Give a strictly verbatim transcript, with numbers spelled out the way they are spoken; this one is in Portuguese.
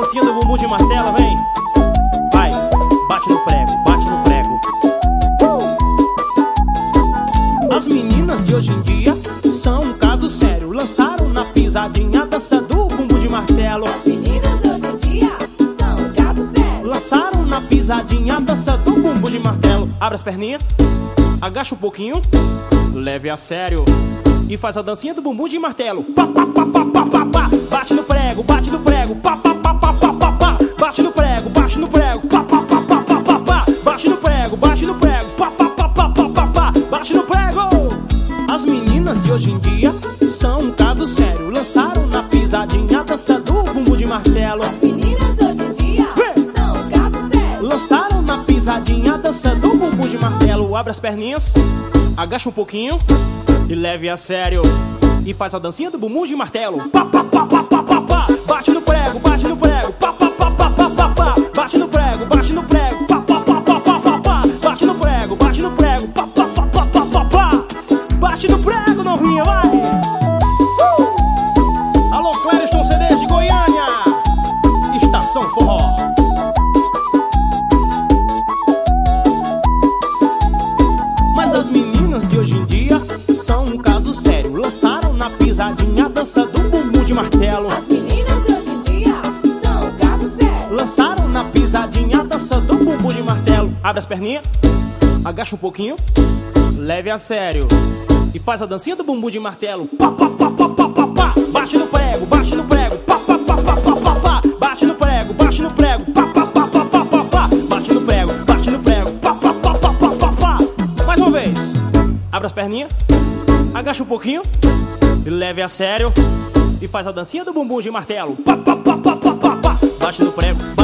dancinha do bumbum de martelo, vem. Vai, bate no prego, bate no prego. As meninas de hoje em dia são um caso sério. Lançaram na pisadinha a dança do bumbum de martelo. As meninas de hoje em dia são um caso sério. Lançaram na pisadinha a dança do bumbum de martelo. Abre as perninhas, agacha um pouquinho, leve a sério e faz a dancinha do bumbum de martelo. Pá, pá, pá, pá, pá, pá, pá. Bate no prego, bate no prego. Pá, pá, pá, pá, pá, pá, pá. Bate no prego, bate no prego. Pá, pá, pá, pá, pá, pá, pá. Bate no prego, bate no prego. Pá, pá, pá, pá, pá, pá, pá. Bate no prego. As meninas de hoje em dia são um caso sério. Lançaram na pisadinha a dança do bumbum de martelo. As meninas de hoje em dia são um caso sério. Lançaram na pisadinha a dança do bumbum de martelo. Abre as perninhas, agacha um pouquinho e leve a sério e faz a dancinha do bumbum de martelo. Pá, pá, pá, pá, pá, pá, pá. Bate no prego, bate no prego. Pá, pá, pá, pá, pá, pá, pá. Bate no prego, bate no prego. Pá, pá, pá, pá, pá, pá, pá. Bate no prego, bate no prego. Pá, pá, pá, pá, pá, pá, pá. Bate no prego, novinha, vai. uh! Alô, Clériston C Ds de Goiânia, Estação Forró. Mas as meninas de hoje em dia são um caso sério. Lançaram na pisadinha a dança do bumbum de martelo. As meninas de hoje em dia são um caso sério. Lançaram na pisadinha a dança do bumbum de martelo. Abre as perninhas, agacha um pouquinho, leve a sério e faz a dancinha do bumbum de martelo. Pá, pá, pá, pá, pá, pá, pá. Bate no prego, bate no prego. Pá, pá, pá, pá, pá, pá, pá. Bate no prego, bate no prego. Pá, pá, pá, pá, pá, pá, pá. Bate no prego, bate no prego. Pá, pá, pá, pá, pá, pá, pá. Mais uma vez. Abre as perninhas, agacha um pouquinho e leve a sério e faz a dancinha do bumbum de martelo. Pá, pá, pá, pá, pá, pá, pá. Bate no prego.